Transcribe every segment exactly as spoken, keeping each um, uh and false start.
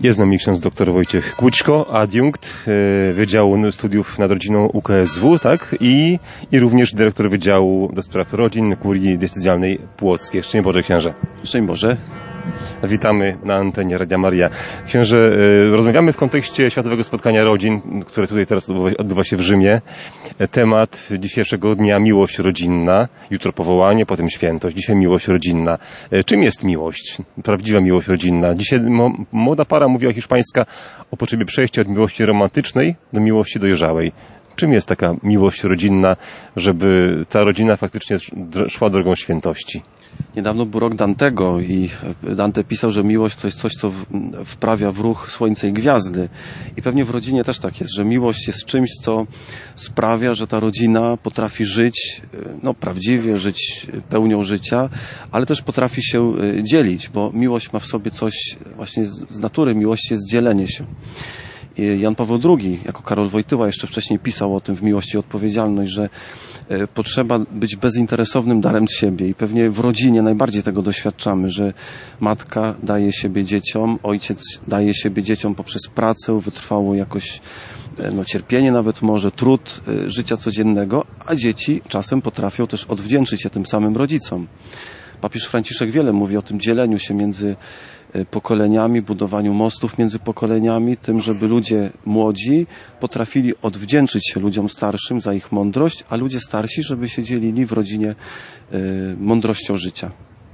Jest z nami ksiądz dr Wojciech Kłuczko, adiunkt Wydziału Studiów nad Rodziną U K S W, tak? I, i również dyrektor Wydziału do Spraw Rodzin Kurii Diecezjalnej Płockiej. Szczęść Boże, księże. Szczęść Boże. Witamy na antenie Radia Maria. Księże, rozmawiamy w kontekście Światowego Spotkania Rodzin, które tutaj teraz odbywa się w Rzymie. Temat dzisiejszego dnia miłość rodzinna, jutro powołanie, potem świętość, dzisiaj miłość rodzinna. Czym jest miłość? Prawdziwa miłość rodzinna. Dzisiaj młoda para mówiła hiszpańska o potrzebie przejścia od miłości romantycznej do miłości dojrzałej. Czym jest taka miłość rodzinna, żeby ta rodzina faktycznie szła drogą świętości? Niedawno był rok Dantego i Dante pisał, że miłość to jest coś, co wprawia w ruch słońce i gwiazdy. I pewnie w rodzinie też tak jest, że miłość jest czymś, co sprawia, że ta rodzina potrafi żyć, no prawdziwie, żyć pełnią życia, ale też potrafi się dzielić, bo miłość ma w sobie coś, właśnie z natury miłości jest dzielenie się. Jan Paweł drugi, jako Karol Wojtyła jeszcze wcześniej pisał o tym w Miłości i Odpowiedzialność, że potrzeba być bezinteresownym darem z siebie i pewnie w rodzinie najbardziej tego doświadczamy, że matka daje siebie dzieciom, ojciec daje siebie dzieciom poprzez pracę, wytrwałą jakoś no, cierpienie nawet może, trud życia codziennego, a dzieci czasem potrafią też odwdzięczyć się tym samym rodzicom. Papież Franciszek wiele mówi o tym dzieleniu się między pokoleniami, budowaniu mostów między pokoleniami, tym, żeby ludzie młodzi potrafili odwdzięczyć się ludziom starszym za ich mądrość, a ludzie starsi, żeby się dzielili w rodzinie y, mądrością życia.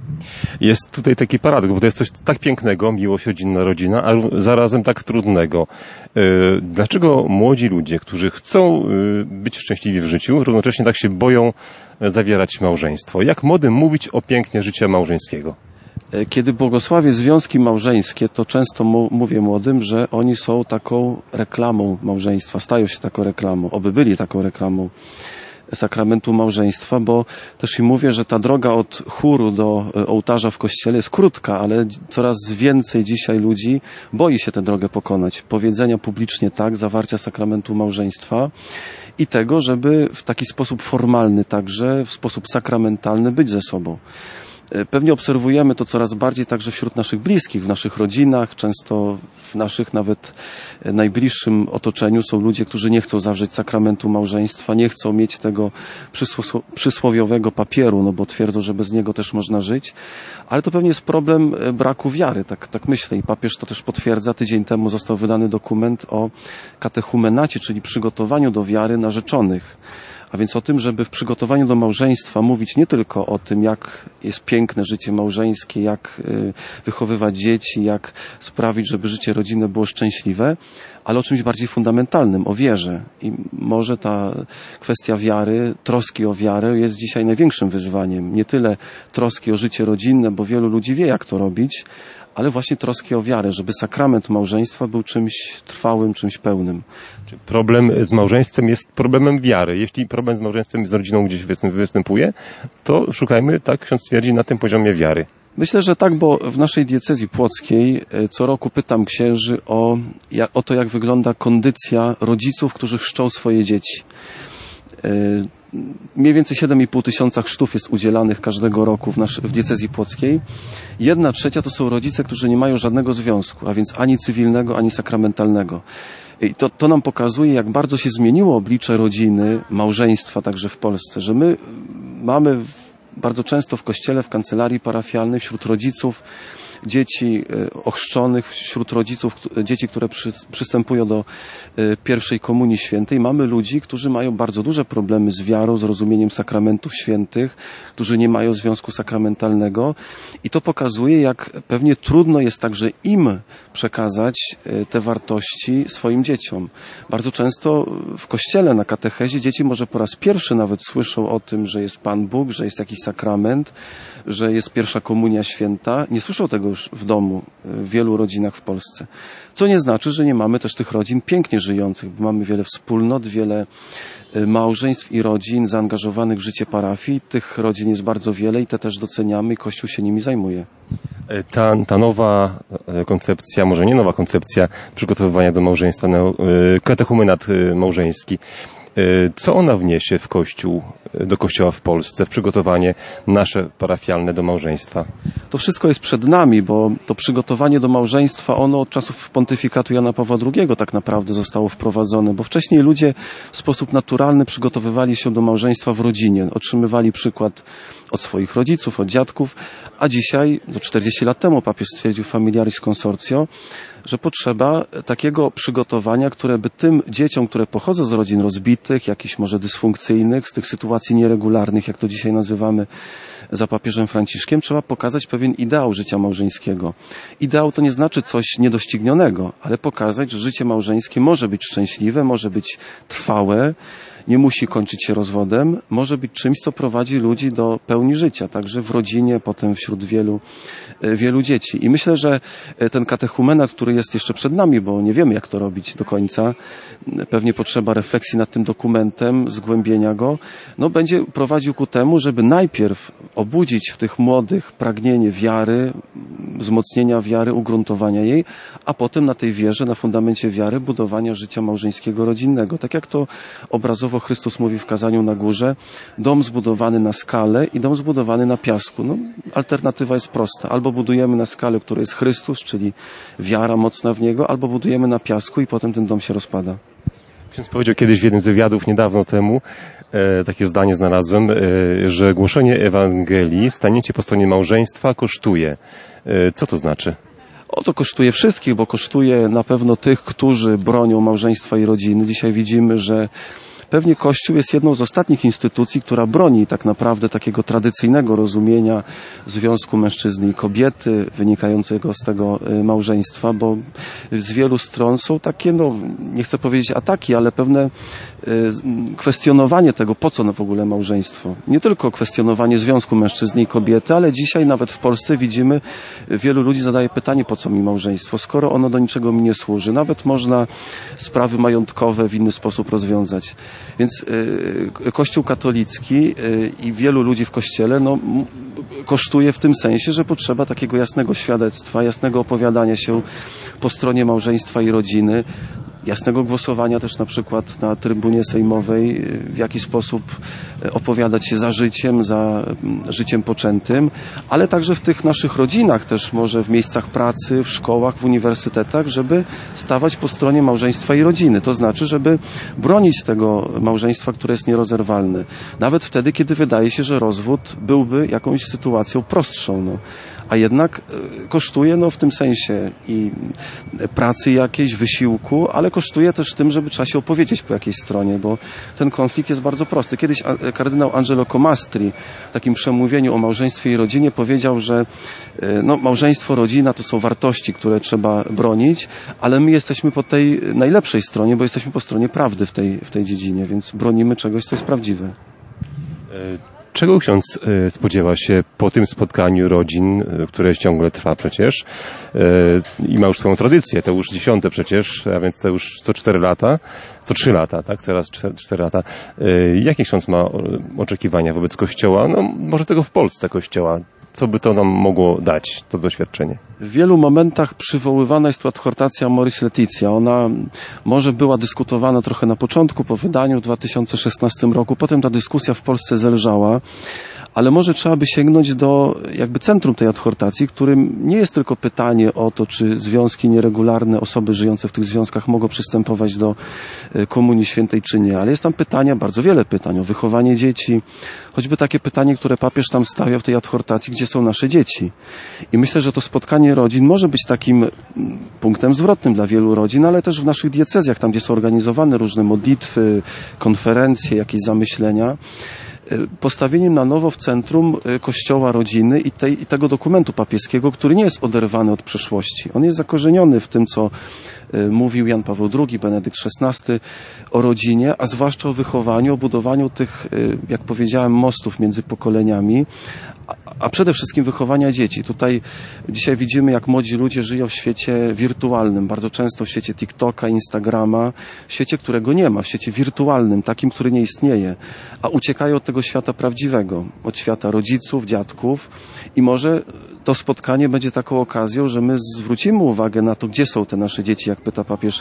Jest tutaj taki paradoks, bo to jest coś tak pięknego, miłość rodzinna, rodzina, a zarazem tak trudnego. Dlaczego młodzi ludzie, którzy chcą być szczęśliwi w życiu, równocześnie tak się boją zawierać małżeństwo? Jak młodym mówić o pięknie życia małżeńskiego? Kiedy błogosławię związki małżeńskie, to często mu, mówię młodym, że oni są taką reklamą małżeństwa, stają się taką reklamą, oby byli taką reklamą sakramentu małżeństwa, bo też im mówię, że ta droga od chóru do ołtarza w kościele jest krótka, ale coraz więcej dzisiaj ludzi boi się tę drogę pokonać. Powiedzenia publicznie tak, zawarcia sakramentu małżeństwa i tego, żeby w taki sposób formalny także, w sposób sakramentalny być ze sobą. Pewnie obserwujemy to coraz bardziej także wśród naszych bliskich, w naszych rodzinach, często w naszych nawet najbliższym otoczeniu są ludzie, którzy nie chcą zawrzeć sakramentu małżeństwa, nie chcą mieć tego przysło- przysłowiowego papieru, no bo twierdzą, że bez niego też można żyć, ale to pewnie jest problem braku wiary, tak, tak myślę i papież to też potwierdza. Tydzień temu został wydany dokument o katechumenacie, czyli przygotowaniu do wiary narzeczonych. A więc o tym, żeby w przygotowaniu do małżeństwa mówić nie tylko o tym, jak jest piękne życie małżeńskie, jak wychowywać dzieci, jak sprawić, żeby życie rodzinne było szczęśliwe, ale o czymś bardziej fundamentalnym, o wierze. I może ta kwestia wiary, troski o wiarę jest dzisiaj największym wyzwaniem. Nie tyle troski o życie rodzinne, bo wielu ludzi wie, jak to robić, ale właśnie troski o wiarę, żeby sakrament małżeństwa był czymś trwałym, czymś pełnym. Problem z małżeństwem jest problemem wiary. Jeśli problem z małżeństwem i z rodziną gdzieś występuje, to szukajmy, tak ksiądz twierdzi, na tym poziomie wiary. Myślę, że tak, bo w naszej diecezji płockiej co roku pytam księży o, o to, jak wygląda kondycja rodziców, którzy chrzczą swoje dzieci. Mniej więcej siedem i pół tysiąca chrztów jest udzielanych każdego roku w, nasz, w diecezji płockiej. Jedna trzecia to są rodzice, którzy nie mają żadnego związku, a więc ani cywilnego, ani sakramentalnego. I to, to nam pokazuje, jak bardzo się zmieniło oblicze rodziny, małżeństwa także w Polsce, że my mamy w, bardzo często w kościele, w kancelarii parafialnej, wśród rodziców dzieci ochrzczonych, wśród rodziców dzieci, które przy, przystępują do pierwszej komunii świętej, mamy ludzi, którzy mają bardzo duże problemy z wiarą, z rozumieniem sakramentów świętych, którzy nie mają związku sakramentalnego i to pokazuje, jak pewnie trudno jest także im przekazać te wartości swoim dzieciom. Bardzo często w kościele na katechezie dzieci może po raz pierwszy nawet słyszą o tym, że jest Pan Bóg, że jest jakiś sakrament, że jest pierwsza komunia święta. Nie słyszą tego już w domu, w wielu rodzinach w Polsce. Co nie znaczy, że nie mamy też tych rodzin pięknie żyjących, bo mamy wiele wspólnot, wiele małżeństw i rodzin zaangażowanych w życie parafii. Tych rodzin jest bardzo wiele i te też doceniamy i Kościół się nimi zajmuje. Ta, ta nowa koncepcja, może nie nowa koncepcja przygotowywania do małżeństwa, katechumenat małżeński, co ona wniesie w Kościół, do Kościoła w Polsce, w przygotowanie nasze parafialne do małżeństwa? to wszystko jest przed nami, bo to przygotowanie do małżeństwa, ono od czasów pontyfikatu Jana Pawła drugiego tak naprawdę zostało wprowadzone, bo wcześniej ludzie w sposób naturalny przygotowywali się do małżeństwa w rodzinie, otrzymywali przykład od swoich rodziców, od dziadków, a dzisiaj, do czterdziestu lat temu papież stwierdził Familiaris Consortio, że potrzeba takiego przygotowania, które by tym dzieciom, które pochodzą z rodzin rozbitych, jakichś może dysfunkcyjnych, z tych sytuacji nieregularnych, jak to dzisiaj nazywamy za papieżem Franciszkiem, trzeba pokazać pewien ideał życia małżeńskiego. Ideał to nie znaczy coś niedoścignionego, ale pokazać, że życie małżeńskie może być szczęśliwe, może być trwałe, nie musi kończyć się rozwodem, może być czymś, co prowadzi ludzi do pełni życia, także w rodzinie, potem wśród wielu, wielu dzieci. I myślę, że ten katechumenat, który jest jeszcze przed nami, bo nie wiemy, jak to robić do końca, pewnie potrzeba refleksji nad tym dokumentem, zgłębienia go, no będzie prowadził ku temu, żeby najpierw obudzić w tych młodych pragnienie wiary, wzmocnienia wiary, ugruntowania jej, a potem na tej wierze, na fundamencie wiary, budowania życia małżeńskiego, rodzinnego. Tak jak to obrazowo Chrystus mówi w kazaniu na górze, dom zbudowany na skale i dom zbudowany na piasku. No, alternatywa jest prosta. Albo budujemy na skale, który jest Chrystus, czyli wiara mocna w Niego, albo budujemy na piasku i potem ten dom się rozpada. Ksiądz powiedział kiedyś w jednym z wywiadów niedawno temu, e, takie zdanie znalazłem, e, że głoszenie Ewangelii, staniecie po stronie małżeństwa kosztuje. E, co to znaczy? O, to kosztuje wszystkich, bo kosztuje na pewno tych, którzy bronią małżeństwa i rodziny. Dzisiaj widzimy, że pewnie Kościół jest jedną z ostatnich instytucji, która broni tak naprawdę takiego tradycyjnego rozumienia związku mężczyzny i kobiety, wynikającego z tego małżeństwa, bo z wielu stron są takie, no nie chcę powiedzieć ataki, ale pewne kwestionowanie tego, po co w ogóle małżeństwo. Nie tylko kwestionowanie związku mężczyzny i kobiety, ale dzisiaj nawet w Polsce widzimy, wielu ludzi zadaje pytanie, po co mi małżeństwo, skoro ono do niczego mi nie służy. Nawet można sprawy majątkowe w inny sposób rozwiązać. Więc y, Kościół katolicki y, i wielu ludzi w Kościele no, m, kosztuje w tym sensie, że potrzeba takiego jasnego świadectwa, jasnego opowiadania się po stronie małżeństwa i rodziny, jasnego głosowania też na przykład na trybunie sejmowej, w jaki sposób opowiadać się za życiem, za życiem poczętym, ale także w tych naszych rodzinach, też może w miejscach pracy, w szkołach, w uniwersytetach, żeby stawać po stronie małżeństwa i rodziny. To znaczy, żeby bronić tego małżeństwa, które jest nierozerwalne. Nawet wtedy, kiedy wydaje się, że rozwód byłby jakąś sytuacją prostszą. No. A jednak kosztuje no, w tym sensie i pracy jakiejś, wysiłku, ale kosztuje też tym, żeby trzeba się opowiedzieć po jakiejś stronie, bo ten konflikt jest bardzo prosty. Kiedyś kardynał Angelo Comastri w takim przemówieniu o małżeństwie i rodzinie powiedział, że no, małżeństwo, rodzina to są wartości, które trzeba bronić, ale my jesteśmy po tej najlepszej stronie, bo jesteśmy po stronie prawdy w tej, w tej dziedzinie, więc bronimy czegoś, co jest prawdziwe. Czego ksiądz spodziewa się po tym spotkaniu rodzin, które ciągle trwa przecież i ma już swoją tradycję, to już dziesiąte przecież, a więc to już co cztery lata, co trzy lata, tak, teraz cztery lata. Jakie ksiądz ma oczekiwania wobec Kościoła, no może tego w Polsce Kościoła? Co by to nam mogło dać, to doświadczenie? W wielu momentach przywoływana jest tu adhortacja Amoris Laetitia. Ona może była dyskutowana trochę na początku, po wydaniu w dwa tysiące szesnastym roku. Potem ta dyskusja w Polsce zelżała, ale może trzeba by sięgnąć do jakby centrum tej adhortacji, którym nie jest tylko pytanie o to, czy związki nieregularne, osoby żyjące w tych związkach mogą przystępować do Komunii Świętej czy nie, ale jest tam pytania, bardzo wiele pytań o wychowanie dzieci, choćby takie pytanie, które papież tam stawia w tej adhortacji, gdzie są nasze dzieci. I myślę, że to spotkanie rodzin może być takim punktem zwrotnym dla wielu rodzin, ale też w naszych diecezjach, tam gdzie są organizowane różne modlitwy, konferencje, jakieś zamyślenia, postawieniem na nowo w centrum Kościoła, rodziny i, tej, i tego dokumentu papieskiego, który nie jest oderwany od przeszłości. On jest zakorzeniony w tym, co mówił Jan Paweł drugi, Benedykt szesnasty o rodzinie, a zwłaszcza o wychowaniu, o budowaniu tych, jak powiedziałem, mostów między pokoleniami, a, a przede wszystkim wychowania dzieci. Tutaj dzisiaj widzimy, jak młodzi ludzie żyją w świecie wirtualnym, bardzo często w świecie TikToka, Instagrama, w świecie, którego nie ma, w świecie wirtualnym, takim, który nie istnieje, a uciekają od tego świata prawdziwego, od świata rodziców, dziadków i może to spotkanie będzie taką okazją, że my zwrócimy uwagę na to, gdzie są te nasze dzieci, jak pyta papież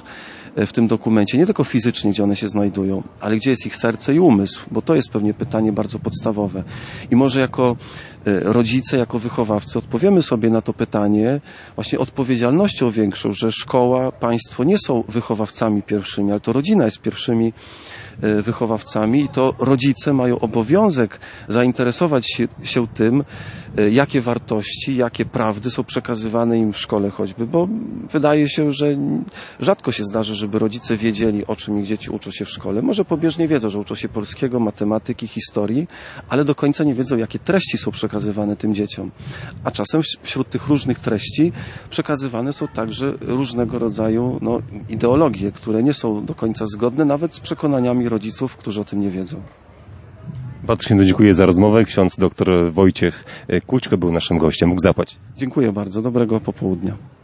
w tym dokumencie, nie tylko fizycznie, gdzie one się znajdują, ale gdzie jest ich serce i umysł, bo to jest pewnie pytanie bardzo podstawowe. I może jako rodzice, jako wychowawcy odpowiemy sobie na to pytanie właśnie odpowiedzialnością większą, że szkoła, państwo nie są wychowawcami pierwszymi, ale to rodzina jest pierwszymi wychowawcami i to rodzice mają obowiązek zainteresować się, się tym, jakie wartości, jakie prawdy są przekazywane im w szkole choćby, bo wydaje się, że rzadko się zdarzy, żeby rodzice wiedzieli, o czym ich dzieci uczą się w szkole. Może pobieżnie wiedzą, że uczą się polskiego, matematyki, historii, ale do końca nie wiedzą, jakie treści są przekazywane tym dzieciom. A czasem wśród tych różnych treści przekazywane są także różnego rodzaju no, ideologie, które nie są do końca zgodne nawet z przekonaniami rodziców, którzy o tym nie wiedzą. Bardzo księdzu dziękuję za rozmowę. Ksiądz dr Wojciech Kućko był naszym gościem. Mógł zapłać. Dziękuję bardzo. Dobrego popołudnia.